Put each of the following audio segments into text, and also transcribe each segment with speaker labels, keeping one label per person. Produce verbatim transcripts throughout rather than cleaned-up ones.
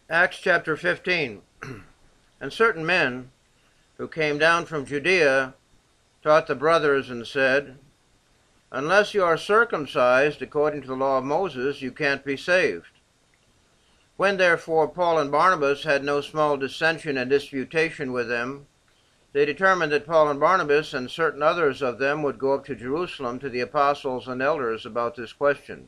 Speaker 1: Acts chapter fifteen. And certain men who came down from Judea taught the brothers and said, "Unless you are circumcised according to the law of Moses, you can't be saved." When therefore Paul and Barnabas had no small dissension and disputation with them, they determined that Paul and Barnabas and certain others of them would go up to Jerusalem to the apostles and elders about this question.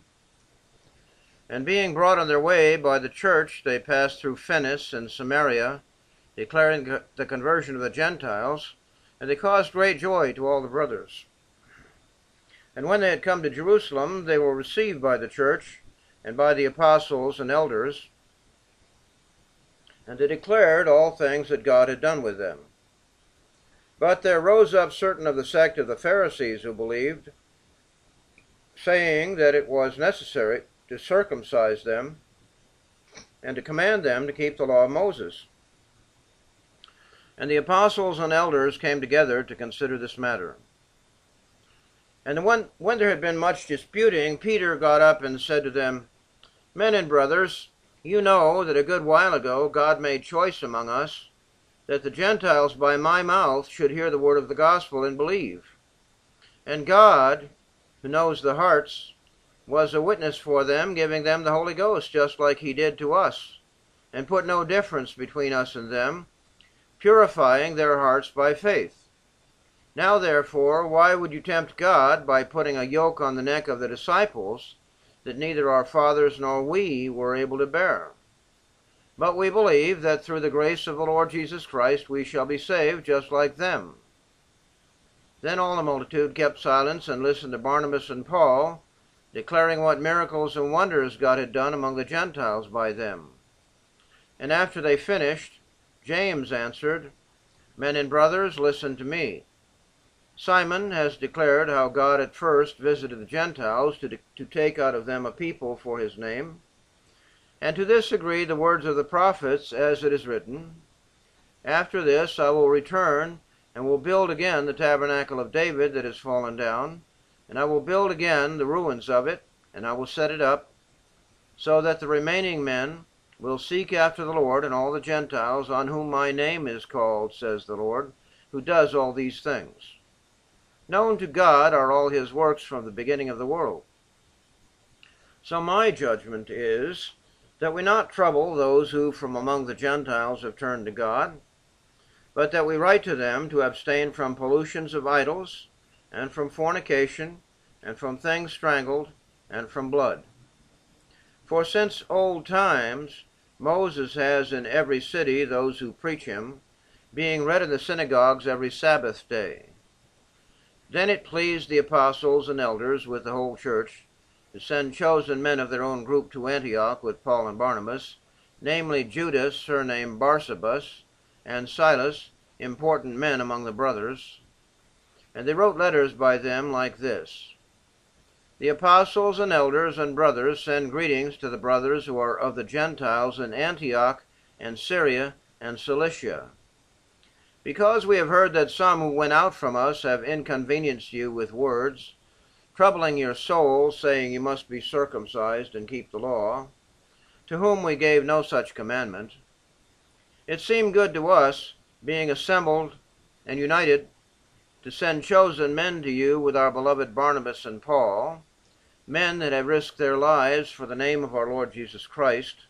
Speaker 1: And being brought on their way by the church, they passed through Phenice and Samaria, declaring the conversion of the Gentiles, and they caused great joy to all the brothers. And when they had come to Jerusalem, they were received by the church and by the apostles and elders, and they declared all things that God had done with them. But there rose up certain of the sect of the Pharisees who believed, saying that it was necessary to circumcise them and to command them to keep the law of Moses. And the apostles and elders came together to consider this matter. And when, when there had been much disputing, Peter got up and said to them, "Men and brothers, you know that a good while ago God made choice among us, that the Gentiles by my mouth should hear the word of the gospel and believe. And God, who knows the hearts, was a witness for them, giving them the Holy Ghost, just like he did to us, and put no difference between us and them, purifying their hearts by faith. Now therefore, why would you tempt God by putting a yoke on the neck of the disciples that neither our fathers nor we were able to bear? But we believe that through the grace of the Lord Jesus Christ we shall be saved just like them." Then all the multitude kept silence and listened to Barnabas and Paul, declaring what miracles and wonders God had done among the Gentiles by them. And after they finished, James answered, "Men and brothers, listen to me. Simon has declared how God at first visited the Gentiles to, to take out of them a people for his name. And to this agree the words of the prophets, as it is written, 'After this I will return and will build again the tabernacle of David that has fallen down, and I will build again the ruins of it, and I will set it up, so that the remaining men will seek after the Lord and all the Gentiles on whom my name is called, says the Lord, who does all these things. Known to God are all his works from the beginning of the world.' So my judgment is that we not trouble those who from among the Gentiles have turned to God, but that we write to them to abstain from pollutions of idols, and from fornication, and from things strangled, and from blood. For since old times Moses has in every city those who preach him, being read in the synagogues every Sabbath day. Then it pleased the apostles and elders with the whole church to send chosen men of their own group to Antioch with Paul and Barnabas, namely Judas, surnamed Barsabas, and Silas, important men among the brothers. And they wrote letters by them like this: 'The apostles and elders and brothers send greetings to the brothers who are of the Gentiles in Antioch and Syria and Cilicia. Because we have heard that some who went out from us have inconvenienced you with words, troubling your souls, saying you must be circumcised and keep the law, to whom we gave no such commandment. It seemed good to us, being assembled and united, to send chosen men to you with our beloved Barnabas and Paul, men that have risked their lives for the name of our Lord Jesus Christ,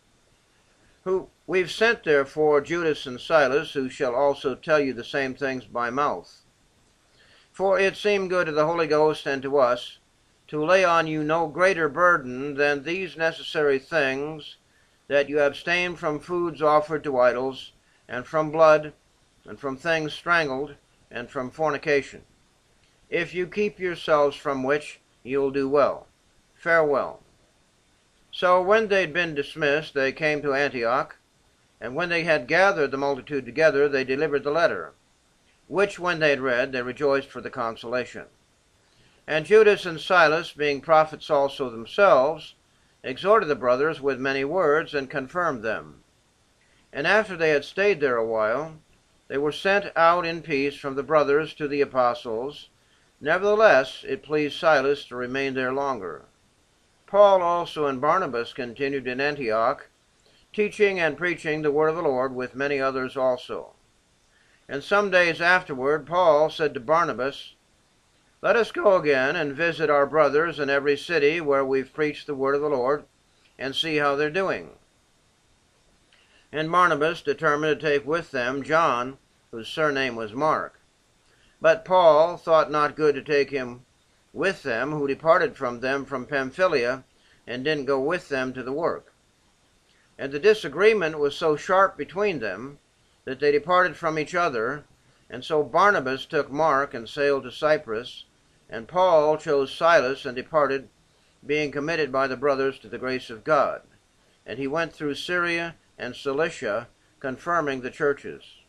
Speaker 1: who we've sent therefore Judas and Silas, who shall also tell you the same things by mouth. For it seemed good to the Holy Ghost and to us to lay on you no greater burden than these necessary things, that you abstain from foods offered to idols, and from blood, and from things strangled, and from fornication. If you keep yourselves from which, you'll do well. Farewell.' So when they'd been dismissed, they came to Antioch, and when they had gathered the multitude together, they delivered the letter, which when they had read, they rejoiced for the consolation. And Judas and Silas, being prophets also themselves, exhorted the brothers with many words, and confirmed them. And after they had stayed there a while, they were sent out in peace from the brothers to the apostles. Nevertheless, it pleased Silas to remain there longer. Paul also and Barnabas continued in Antioch, teaching and preaching the word of the Lord with many others also. And some days afterward Paul said to Barnabas, "Let us go again and visit our brothers in every city where we've preached the word of the Lord, and see how they're doing." And Barnabas determined to take with them John, whose surname was Mark. But Paul thought not good to take him with them, who departed from them from Pamphylia, and didn't go with them to the work. And the disagreement was so sharp between them that they departed from each other, and so Barnabas took Mark and sailed to Cyprus, and Paul chose Silas and departed, being committed by the brothers to the grace of God. And he went through Syria and Cilicia, confirming the churches.